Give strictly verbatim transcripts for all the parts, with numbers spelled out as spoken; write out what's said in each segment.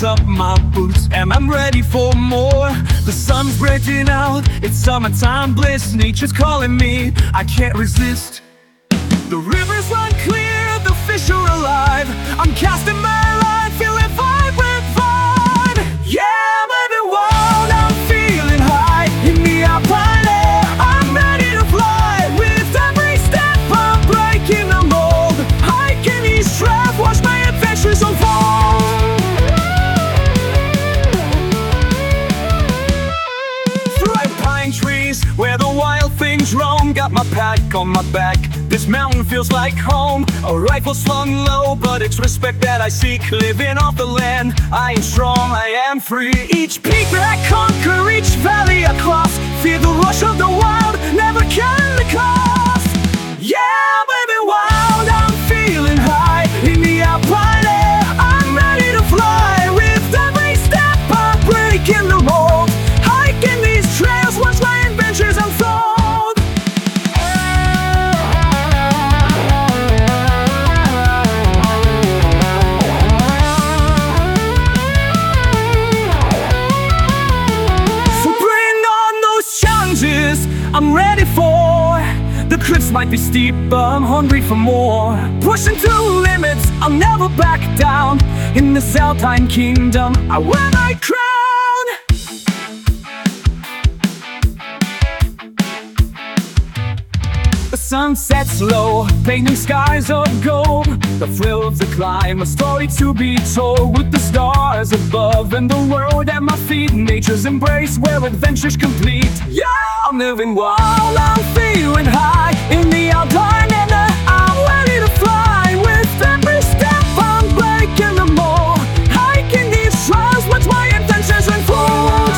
lace up my boots and I'm ready for more. The sun's breaking out, it's summertime bliss. Nature's calling me, I can't resist. The rivers run clear, the fish are alive. I'm casting my line, feeling vibrant, vibe. Yeah, I'm living wild, I'm feeling high. In the alpine air, I'm ready to fly. With every step, I'm breaking the mold. Hiking these trails, watch my adventures unfold. Through pine trees, where the wild things roam. Got my pack on my back, this mountain feels like home. A rifle slung low, but it's respect that I seek. Living off the land, I am strong, I am free. Each peak that I conquer, each valley I cross. Fear the rush of the wild, never count the cost. Yeah, I'm living wild, I'm feeling high. In the alpine air, I'm ready to fly. With every step, I'm breaking the mold. Hiking these trails, watch my adventures unfold. I'm ready for the cliffs might be steep, but I'm hungry for more. Pushing to limits, I'll never back down. In this alpine kingdom, I wear my crown. The sun sets low, painting skies of gold. The thrill of the climb, a story to be told. With the stars above and the world at my feet, nature's embrace where adventure's complete. Yeah, I'm living wild, I'm feeling high. In the alpine and I'm ready to fly. With every step, I'm breaking the mold. Hiking these trails, watch my adventures unfold.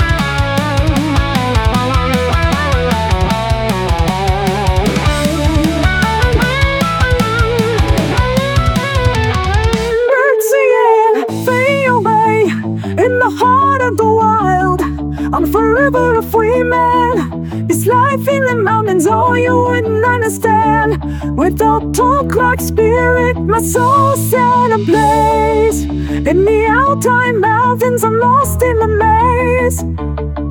In the heart of the wild, I'm forever a free man. It's life in the mountains, oh, you wouldn't understand. Without talk like spirit, my soul set ablaze. In the alpine mountains, I'm lost in the maze.